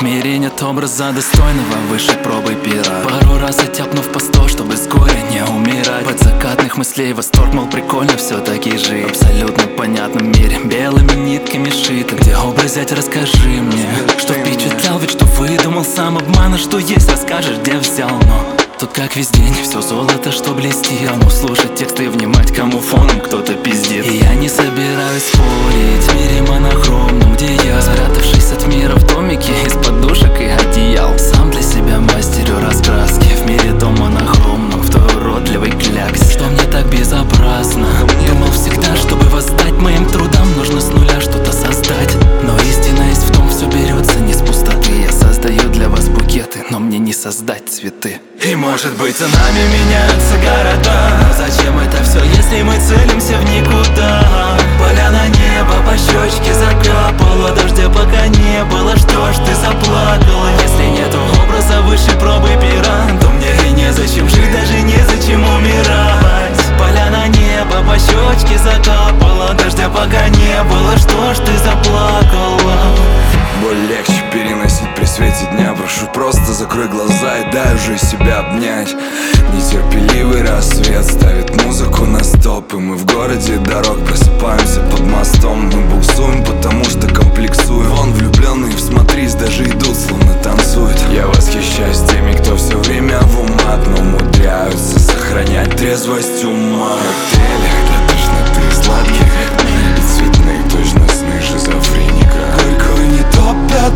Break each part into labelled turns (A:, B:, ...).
A: В мире нет образа достойного выше пробы пера. Пару раз оттяпнув по 100, чтобы с горя не умирать. Под закатных мыслей восторг, мол, прикольно все-таки жить. В абсолютно понятном мире, белыми нитками шито. Где образ взять, расскажи мне. Что впечатлял, ведь что выдумал сам обмана. Что есть, расскажешь, где взял, но тут как весь день, все золото, что блестит. Кому слушать тексты, внимать, кому фоном кто-то пиздит. И я не собираюсь спорить в мире монохромном, где я, спрятавшись от мира в домике из подушек и одеял, сам для себя мастерю раскраски. В мире том монохромном, в той уродливой кляксе. Что мне так безобразно. Думал всегда, чтобы воздать моим трудам, нужно с нуля что-то создать. Но истина есть в том, все берется не с пустоты. Я создаю для вас букеты, но мне не создать цветы. И может быть за нами меняются города, но зачем это все, если мы целимся в никуда? Поля на небо, по щечке закапало, дождя пока не было, что ж ты заплакала? Если нету образа выше пробы пера, то мне и незачем жить, даже незачем умирать. Поля на небо, по щечке закапало, дождя пока не было, что ж ты заплакала?
B: Боль легче переносить при свете дня. Прошу, просто закрой глаза и дай уже себя обнять. Нетерпеливый рассвет ставит музыку на стоп, и мы в городе дорог просыпаемся под мостом. Мы буксуем, потому что комплексуем. Вон влюбленные, всмотрись, даже идут, словно танцуют. Я восхищаюсь теми, кто все время в умат, но умудряются сохранять трезвость ума. Коктейли для тошноты сладких и цветных, точно сны шизофреника. Горькую не топят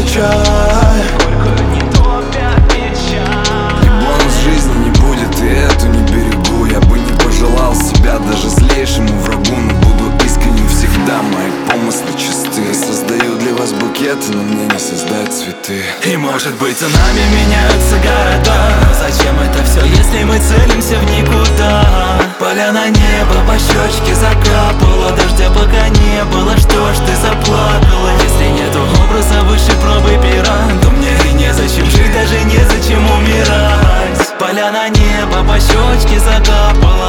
B: печаль,
A: Горькую не топят печаль.
B: и бонус жизни не будет, и эту не берегу. Я бы не пожелал себя даже злейшему врагу, но буду искренним всегда, мои помыслы чисты. Я создаю для вас букеты, но мне не создать цветы.
A: И может быть за нами меняются города, но зачем это все, если мы целимся в никуда? Поля на небо, по щечке закапало, дождя пока не было, что ж ты заплакала? Если нету образа выше пробы пера, то мне и незачем жить, даже незачем умирать. Поля на небо, по щечке закапало,